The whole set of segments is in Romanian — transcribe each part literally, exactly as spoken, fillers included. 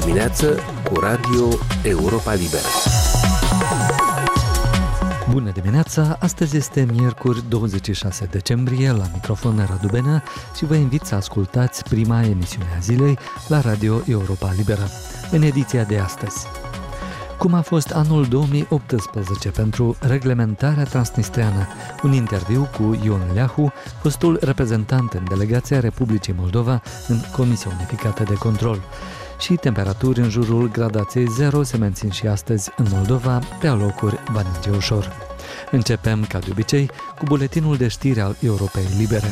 dimineață cu Radio Europa Liberă. Bună dimineața! Astăzi este miercuri douăzeci și șase decembrie, la microfon Radu Benea și vă invit să ascultați prima emisiune a zilei la Radio Europa Liberă. În ediția de astăzi: cum a fost anul două mii optsprezece pentru reglementarea transnistreană? Un interviu cu Ion Leahu, fostul reprezentant în delegația Republicii Moldova în Comisia Unificată de Control. Și temperaturi în jurul gradației zero se mențin și astăzi în Moldova, pe alocuri va ninge ușor. Începem, ca de obicei, cu buletinul de știri al Europei Libere.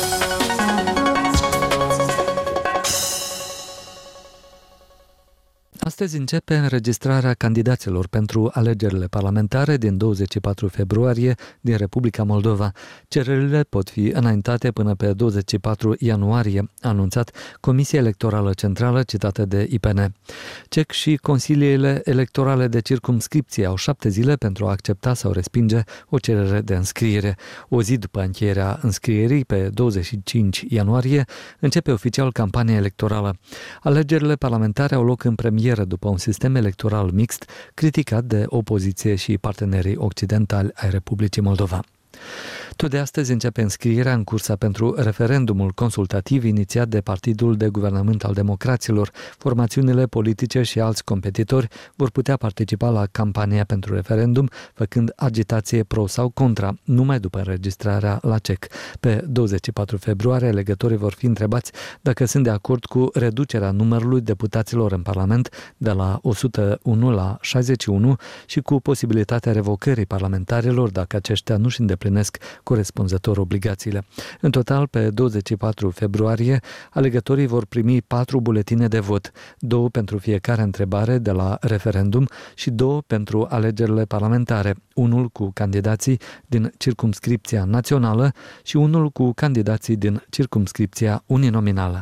Astăzi începe înregistrarea candidaților pentru alegerile parlamentare din douăzeci și patru februarie din Republica Moldova. Cererile pot fi înaintate până pe douăzeci și patru ianuarie, a anunțat Comisia Electorală Centrală citată de I P N. C E C și consiliile electorale de circumscripție au șapte zile pentru a accepta sau respinge o cerere de înscriere. O zi după încheierea înscrierii, pe douăzeci și cinci ianuarie, începe oficial campania electorală. Alegerile parlamentare au loc în premieră după un sistem electoral mixt criticat de opoziție și partenerii occidentali ai Republicii Moldova. Tot de astăzi începe înscrierea în cursa pentru referendumul consultativ inițiat de Partidul de Guvernământ al Democraților. Formațiunile politice și alți competitori vor putea participa la campania pentru referendum, făcând agitație pro sau contra, numai după înregistrarea la C E C. Pe douăzeci și patru februarie, alegătorii vor fi întrebați dacă sunt de acord cu reducerea numărului deputaților în Parlament de la o sută unu la șaizeci și unu și cu posibilitatea revocării parlamentarilor dacă aceștia nu-și îndeplinesc corespunzător obligațiile. În total, pe douăzeci și patru februarie, alegătorii vor primi patru buletine de vot, două pentru fiecare întrebare de la referendum și două pentru alegerile parlamentare, unul cu candidații din circumscripția națională și unul cu candidații din circumscripția uninominală.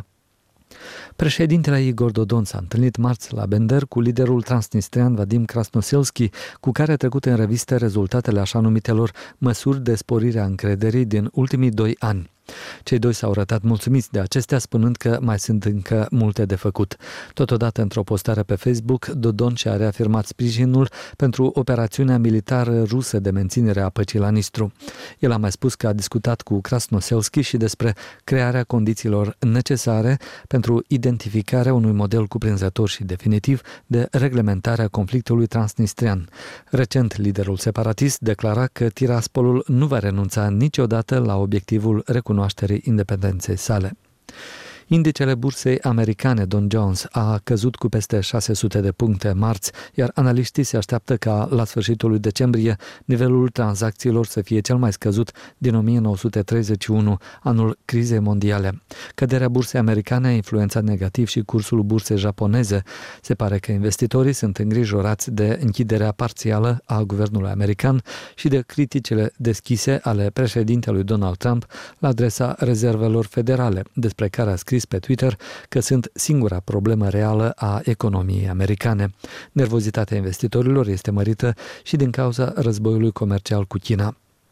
Președintele Igor Dodon s-a întâlnit marți la Bender cu liderul transnistrian Vadim Krasnoselski, cu care a trecut în revistă rezultatele așa numitelor măsuri de sporire a încrederii din ultimii doi ani. Cei doi s-au arătat mulțumiți de acestea, spunând că mai sunt încă multe de făcut. Totodată, într-o postare pe Facebook, Dodon și-a reafirmat sprijinul pentru operațiunea militară rusă de menținere a păcii la Nistru. El a mai spus că a discutat cu Krasnoselski și despre crearea condițiilor necesare pentru identificarea unui model cuprinzător și definitiv de reglementare a conflictului transnistrian. Recent, liderul separatist declara că Tiraspolul nu va renunța niciodată la obiectivul recunoscut cunoașterii independenței sale. Indicele bursei americane Dow Jones a căzut cu peste șase sute de puncte marți, iar analiștii se așteaptă ca la sfârșitul lui decembrie nivelul tranzacțiilor să fie cel mai scăzut din o mie nouă sute treizeci și unu, anul crizei mondiale. Căderea bursei americane a influențat negativ și cursul bursei japoneze. Se pare că investitorii sunt îngrijorați de închiderea parțială a guvernului american și de criticile deschise ale președintelui Donald Trump la adresa rezervelor federale, despre care a scris pe Twitter că sunt singura problemă reală a economiei americane. Nervozitatea investitorilor este mărită și din cauza războiului comercial cu China.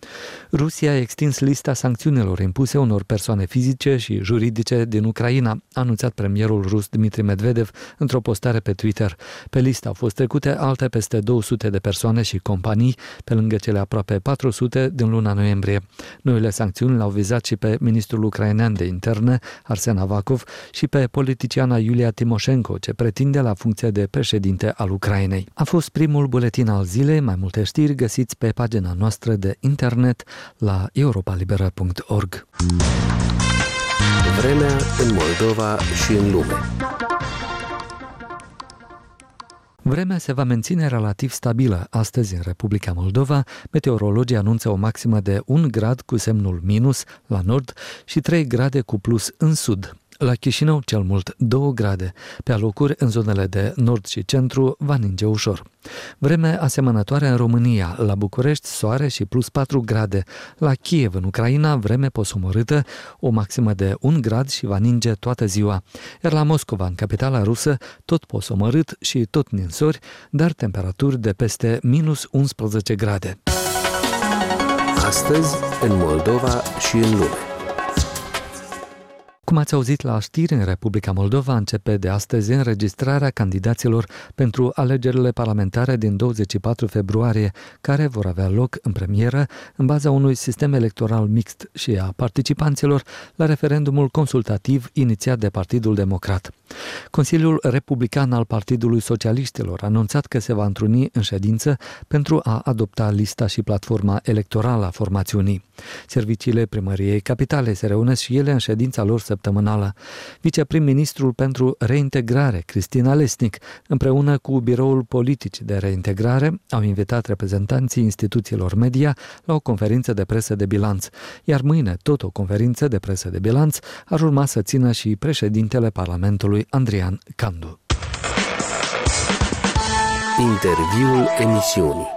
Rusia a extins lista sancțiunilor impuse unor persoane fizice și juridice din Ucraina, a anunțat premierul rus Dmitri Medvedev într-o postare pe Twitter. Pe listă au fost trecute alte peste două sute de persoane și companii, pe lângă cele aproape patru sute din luna noiembrie. Noile sancțiuni l-au vizat și pe ministrul ucrainean de interne, Arsen Avakov, și pe politiciana Iulia Timoșenko, ce pretinde la funcția de președinte al Ucrainei. A fost primul buletin al zilei. Mai multe știri găsiți pe pagina noastră de internet la europa liberă punct org. Vremea în Moldova și în lume. Vremea se va menține relativ stabilă. Astăzi, în Republica Moldova, meteorologii anunță o maximă de un grad cu semnul minus la nord și trei grade cu plus în sud. La Chișinău, cel mult două grade. Pe alocuri, în zonele de nord și centru, va ninge ușor. Vreme asemănătoare în România, la București, soare și plus patru grade. La Kiev, în Ucraina, vreme posomorâtă, o maximă de un grad și va ninge toată ziua. Iar la Moscova, în capitala rusă, tot posomorât și tot ninsori, dar temperaturi de peste minus unsprezece grade. Astăzi, în Moldova și în lume. Cum ați auzit la știri, în Republica Moldova începe de astăzi înregistrarea candidaților pentru alegerile parlamentare din douăzeci și patru februarie, care vor avea loc în premieră în baza unui sistem electoral mixt și a participanților la referendumul consultativ inițiat de Partidul Democrat. Consiliul Republican al Partidului Socialiștilor a anunțat că se va întruni în ședință pentru a adopta lista și platforma electorală a formațiunii. Serviciile Primăriei Capitale se reunesc și ele în ședința lor săptămânală. Viceprim-ministrul pentru reintegrare, Cristina Lesnic, împreună cu Biroul Politic de Reintegrare, au invitat reprezentanții instituțiilor media la o conferință de presă de bilanț, iar mâine tot o conferință de presă de bilanț ar urma să țină și președintele Parlamentului, Andrian Candu. Interviul emisiunii.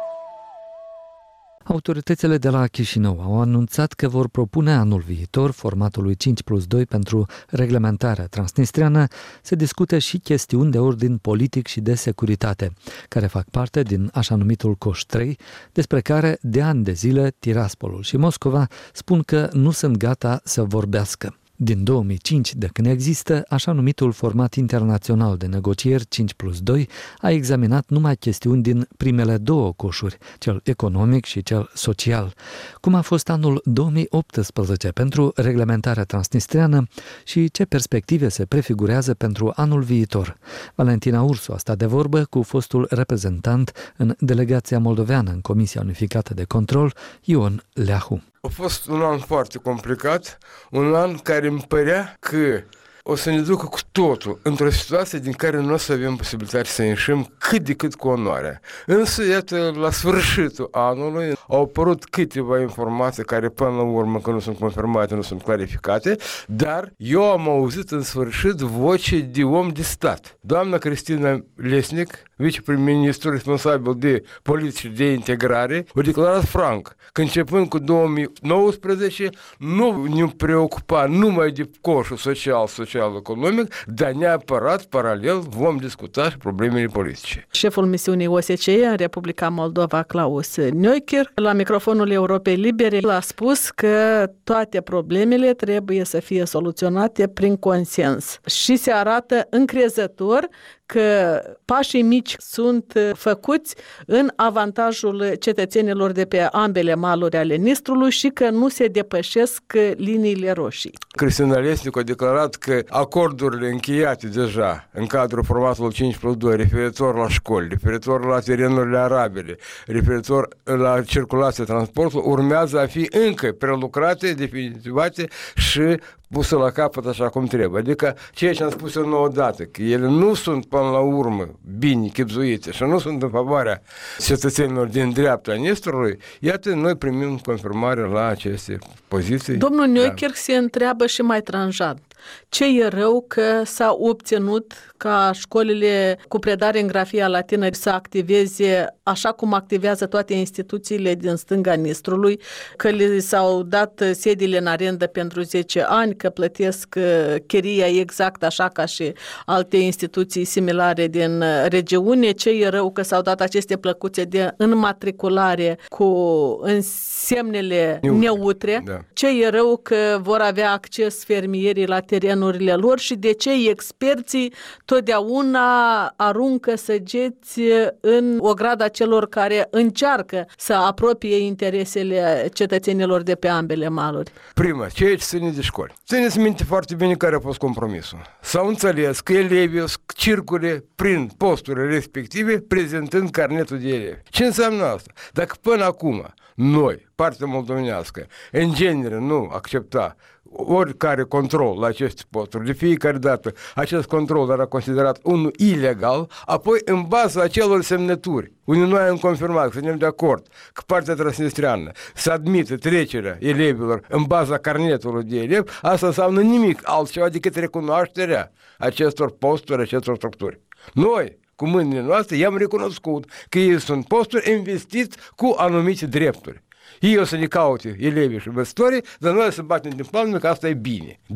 Autoritățile de la Chișinău au anunțat că vor propune anul viitor formatului cinci plus doi pentru reglementarea transnistreană să discute și chestiuni de ordin politic și de securitate, care fac parte din așa numitul Coș trei, despre care de ani de zile Tiraspolul și Moscova spun că nu sunt gata să vorbească. Din două mii cinci, de când există, așa numitul format internațional de negocieri cinci plus doi a examinat numai chestiuni din primele două coșuri, cel economic și cel social. Cum a fost anul două mii optsprezece pentru reglementarea transnistreană și ce perspective se prefigurează pentru anul viitor? Valentina Ursu a stat de vorbă cu fostul reprezentant în delegația moldoveană în Comisia Unificată de Control, Ion Leahu. A fost un an foarte complicat, un an care îmi părea că o să ne ducă cu totul într-o situație din care nu o să avem posibilitatea să ieșim cât de cât cu onoare. Însă, iată, la sfârșitul anului au apărut câteva informații care până la urmă, că nu sunt confirmate, nu sunt clarificate, dar eu am auzit în sfârșit voce de om de stat. Doamna Cristina Lesnic, viceprim-ministru responsabil de politici de integrare, a declarat franc că începând cu două mii nouăsprezece nu ne preocupa numai de coșul social, social-economic, dar neapărat paralel vom discuta și problemele politice. Șeful misiunii O S C E în Republica Moldova, Klaus Neuker, la microfonul Europei Libere, a spus că toate problemele trebuie să fie soluționate prin consens și se arată încrezător că pașii mici sunt făcuți în avantajul cetățenilor de pe ambele maluri ale Nistrului și că nu se depășesc liniile roșii. Cristina Lesnic a declarat că acordurile încheiate deja în cadrul formatului cinci plus doi referitor la școli, referitor la terenurile arabile, referitor la circulația transportului, urmează a fi încă prelucrate, definitivate și pusă la capăt așa cum trebuie. Adică ceea ce am spus eu nouă dată, că ele nu sunt până la urmă bine chibzuite și nu sunt în favoarea cetățenilor din dreapta Nistrului, iată, noi primim confirmare la aceste poziții. Domnul Neuker da. se întreabă și mai tranșant. Ce e rău că s-a obținut ca școlile cu predare în grafia latină să activeze așa cum activează toate instituțiile din stânga Nistrului, că le s-au dat sediile în arendă pentru zece ani, că plătesc chiria exact așa ca și alte instituții similare din regiune. Ce e rău că s-au dat aceste plăcuțe de înmatriculare cu însemnele neutre. Da. Ce e rău că vor avea acces fermierii la terenurile lor și de ce experții totdeauna aruncă săgeți în ograda celor care încearcă să apropie interesele cetățenilor de pe ambele maluri. Prima, ceea ce ține de școli. Țineți minte foarte bine care a fost compromisul. S-au înțeles că elevii circule prin posturile respective prezentând carnetul de elevi. Ce înseamnă asta? Dacă până acum noi, partea moldovenească, în genere nu accepta oricare control la aceste posturi, de fiecare dată acest control era considerat unul ilegal, apoi în baza acelor semnături, unde noi am confirmat, că suntem de acord că partea transnistreană să admită trecerea elevilor în baza carnetului de elev, asta înseamnă nimic altceva decât recunoașterea acestor posturi, acestor structuri. Noi, cu mâinile noastre, i-am recunoscut că ei sunt posturi investiți cu anumite drepturi. Ei o să ne caute elevii și învățătorii, dar noi să batem din palme că asta e bine. Doi.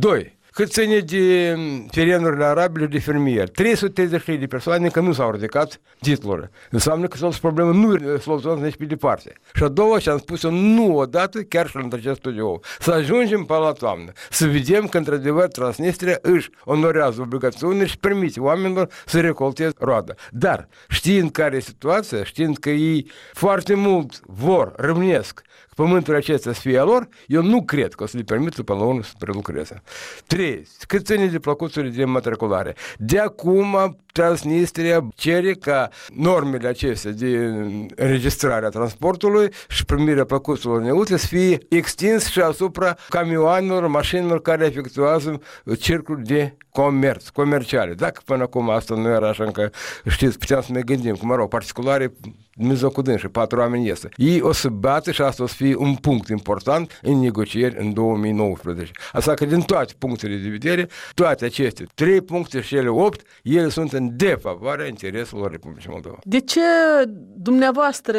Cât ține de terenurile arabile de fermieri, trei sute treizeci și trei de persoane încă nu s-au ridicat titlurile. Înseamnă că toată problema nu soluționează nici pe departe. Și a doua, și am spus-o nu odată, chiar și la întregea studio, să ajungem pe la toamnă, să vedem că într-adevăr Transnistria își onorează obligațiunile și permite oamenilor să recolteze roada. Dar știind care e situația, știind că ei foarte mult vor, rămnesc, pământul acesta să fie a lor, eu nu cred că o să le permită până la urmă să prelucreze. Trei. Cât ține de plăcuțurile de matriculare. De acum Transnistria cere ca normele acestea de înregistrare a transportului și primirea plăcuțurilor neutile să fie extins și asupra camioanelor, mașinilor care efectuează cercuri de comerț, comerciale. Dacă până acum asta nu era așa încă, știți, puteam să ne gândim, cum mă rog, particulare, mizocudân și patru oameni iese. Ei o să bată și asta o să fie un punct important în negocieri în două mii nouăsprezece. Asta că din toate punctele de vedere, toate aceste trei puncte și ele opt, ele sunt în defavoarea intereselor Republicii Moldova. De ce dumneavoastră,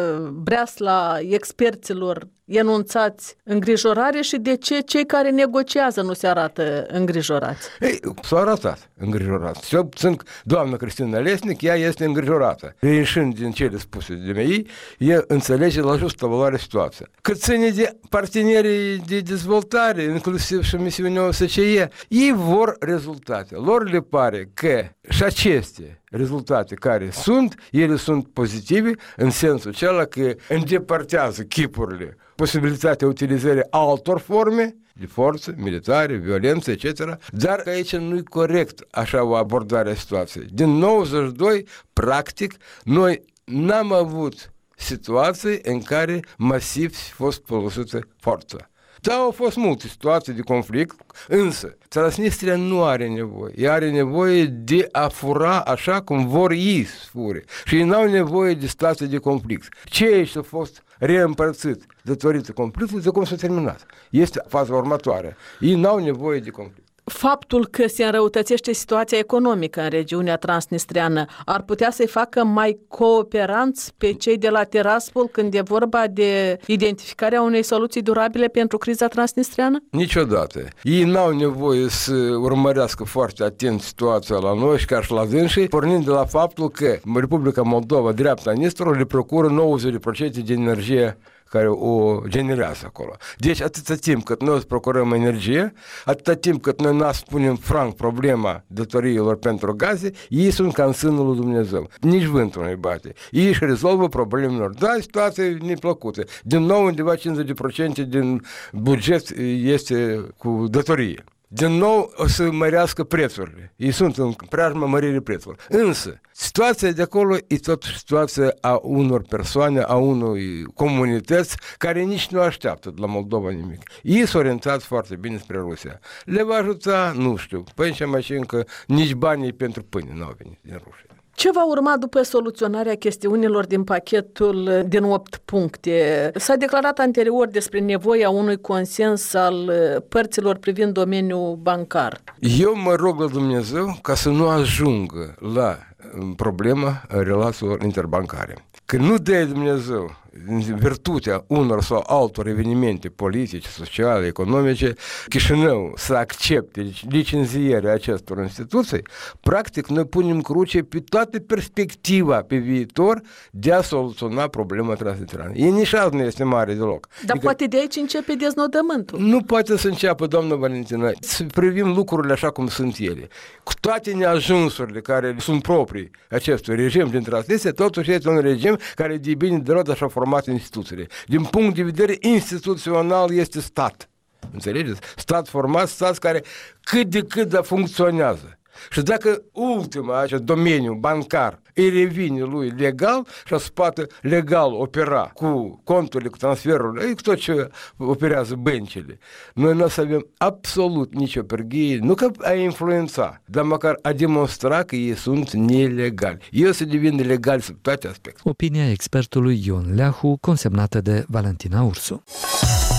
breasla experților, enunțați îngrijorare și de ce cei care negociază nu se arată îngrijorați? Ei, s-au arătat îngrijorați. Eu sunt doamna Cristina Lesnic, ea este îngrijorată. Reieșind din cele spuse de mei, ea înțelege la justă valoare situația. Cât ține de partenerii de dezvoltare, inclusiv și misiunea O S C E, ei vor rezultate. Lor le pare că și aceste rezultate care sunt, ele sunt pozitive în sensul acela că îndepărtează chipurile posibilitatea utilizării altor forme de forță, militare, violență, et cetera. Dar aici nu e corect așa o abordare a situației. Din nouăzeci și doi, practic, noi n-am avut situații în care masiv a fost folosită forța. Da, au fost multe situații de conflict, însă Transnistria nu are nevoie. Ea are nevoie de a fura așa cum vor ei să fure. Și ei n-au nevoie de situații de conflict. Ceea ce a fost reîmpărțit datorită conflictului, de cum s-a terminat. Este faza următoare. Ei n-au nevoie de conflict. Faptul că se înrăutățește situația economică în regiunea transnistriană ar putea să-i facă mai cooperanți pe cei de la Tiraspol când e vorba de identificarea unei soluții durabile pentru criza transnistriană? Niciodată. Ei n-au nevoie să urmărească foarte atent situația la noi și ca și la dânsii, pornind de la faptul că Republica Moldova, dreapta Nistrului, le procură nouăzeci la sută de energie care o generează acolo. Deci atâta timp cât noi îți procurăm energie, atâta timp cât noi n-a spunem franc problema datoriilor pentru gaze, ei sunt ca în sânul lui Dumnezeu. Nici vântul nu-i bate. Ei își rezolvă problemelor. Da, situația e neplăcută. Din nou, undeva cincizeci la sută din buget este cu datorie. Din nou o să mărească prețurile. Ei sunt în preajma măririi prețurilor. Însă, situația de acolo e totuși situația a unor persoane, a unui comunități care nici nu așteaptă de la Moldova nimic. Ei s-au orientat foarte bine spre Rusia. Le va ajuta? Nu știu. Păi și mai încă nici banii pentru pâine n-au venit din Rusia. Ce va urma după soluționarea chestiunilor din pachetul din opt puncte? S-a declarat anterior despre nevoia unui consens al părților privind domeniul bancar. Eu mă rog la Dumnezeu ca să nu ajungă la problema relațiilor interbancare. Că nu dă Dumnezeu, în virtutea unor sau altor evenimente politice, sociale, economice, Chișinău să accepte licențierea acestor instituții, practic noi punem cruce pe toată perspectiva pe viitor de a soluționa problema transnistриană. E nici nu este mare deloc. Dar adică, poate de aici începe deznodământul. Nu poate să înceapă, doamnă Valentina, să privim lucrurile așa cum sunt ele. Cu toate neajunsurile care sunt proprii acestui regim din Transnistria, totuși este un regim care de bine de rău așa format instituțiile. Din punct de vedere instituțional este stat. Înțelegeți? Stat format, stat care cât de cât de funcționează. Și dacă ultima, acest domeniu bancar, îi revine lui legal și a poate legal opera cu conturile, cu transferurile, cu tot ce operează băncile, noi nu o să avem absolut nicio pârghie, nu că a influența, dar măcar a demonstra că ei sunt nelegali. Ei o să devină legali sub toate aspectele. Opinia expertului Ion Leahu, consemnată de Valentina Ursu.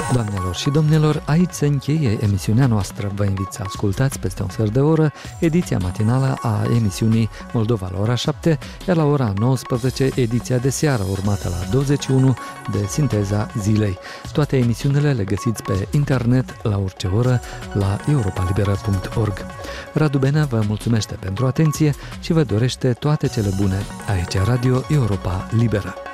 Doamnelor și domnilor, aici se încheie emisiunea noastră. Vă invit să ascultați peste un sfert de oră ediția matinală a emisiunii Moldova la ora șapte, iar la ora nouăsprezece ediția de seară, urmată la douăzeci și unu de Sinteza Zilei. Toate emisiunile le găsiți pe internet la orice oră la europa liberă punct org. Radu Benea vă mulțumește pentru atenție și vă dorește toate cele bune. Aici Radio Europa Liberă.